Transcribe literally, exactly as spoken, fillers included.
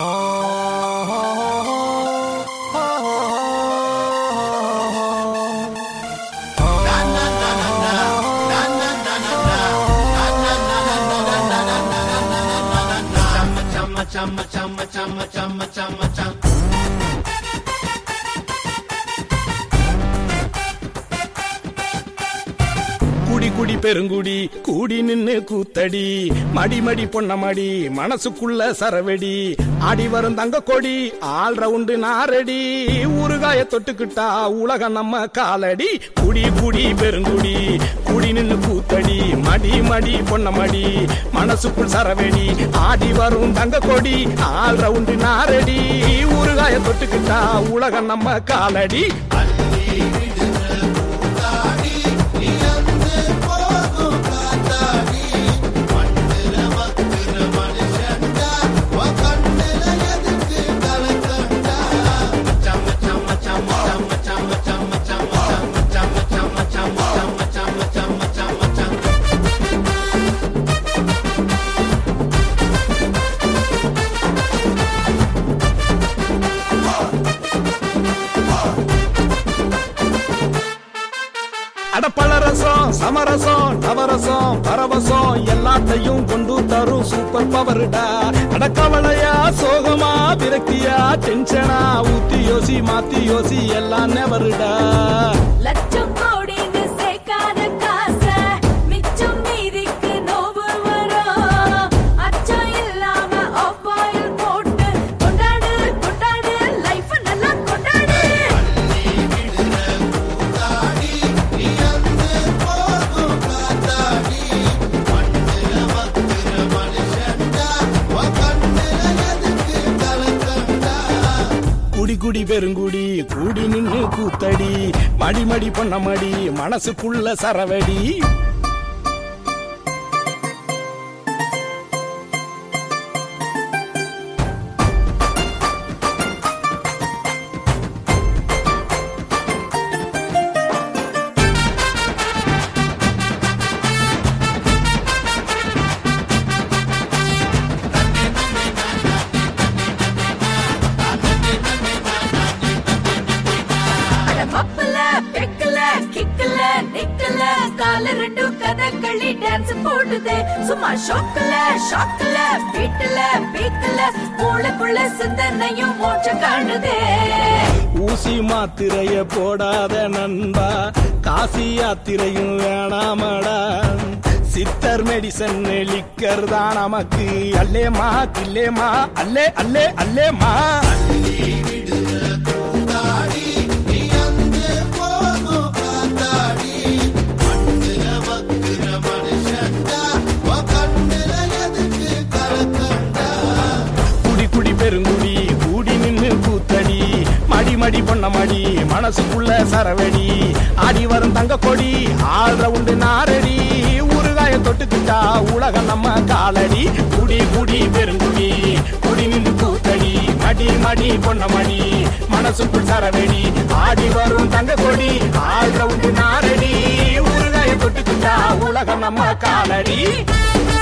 குடி குடி பெருங்குடி கூடி நின்னு கூத்தடி மடி மடி பொன்ன மடி மனசுக்குள்ள சரவெடி ஆடி வரும் தங்க கொடி ஆள் ரவுண்டு நாரடி ஊறுகாய தொட்டுக்கிட்டா உலகம் நம்ம காலடி குடி குடி பெருங்குடி கூடி நின்னு கூத்தடி மடி மடி பொன்ன மடி மனசுக்குள் சரவெடி ஆடி வரும் தங்க கொடி ஆள் ரவுண்டு நாரடி ஊறுகாய தொட்டுக்கிட்டா உலகம் நம்ம காலடி. அடப்பழரசம் சமரசம் நவரசம் பரவசம் எல்லாத்தையும் கொண்டு தரும் சூப்பர் பவர்டா. அடக்கவளையா சோகமா விரக்தியா டென்ஷனா ஊத்தி யோசி மாத்தி யோசி எல்லாம் நெவருடா. லட்சம் கோடின்னு சேர்க்காத காச மிச்சம் மீதிக்கு நோவு வரும். அச்சம் இல்லாம ஆஃப் ஆயில் போட்டு கொண்டாடு கொண்டாடு லைஃப் நல்லா கொண்டாடு. குடி குடி பெருங்குடி கூடி நின்னு கூத்தடி மடி மடி பொன்ன மடி மனசுக்குள்ள சரவடி. மப்பல பெக்கல கிக்கல நிக்கல கால ரெண்டு கதகளி டான்ஸ் போடுதே சும்மா ஷாக்கல ஷாக்கல பீட்டல பீக்கல மூளைக்குள்ள சிந்தனையும் மூச்ச காணுதே. ஊசி மாத்திரைய போடாத நண்பா காசி யாத்திரையும் வேணாமடா. சித்தர் மெடிசன் லிக்கர் தான் நமக்கு அல்லேமா கில்லேமா அல்லே அல்லே அல்லேமா. பெருங்குடி கூடி நின்னு கூத்தடி மடி மடி பொன்ன மடி மனசுக்குள்ள சரவெடி ஆடி வரும் தங்க கொடி ஆள் ரவுண்டு நாரடி ஊறுகாய தொட்டுக்கிட்டா உலகம் நம்ம காலடி. குடி குடி பெருங்குடி கூடி நின்னு கூத்தடி மடி மடி பொன்ன மடி மனசுக்குள் சரவெடி ஆடி வரும் தங்க கொடி ஆள் ரவுண்டு நாரடி ஊறுகாய தொட்டுக்கிட்டா உலகம் நம்ம காலடி.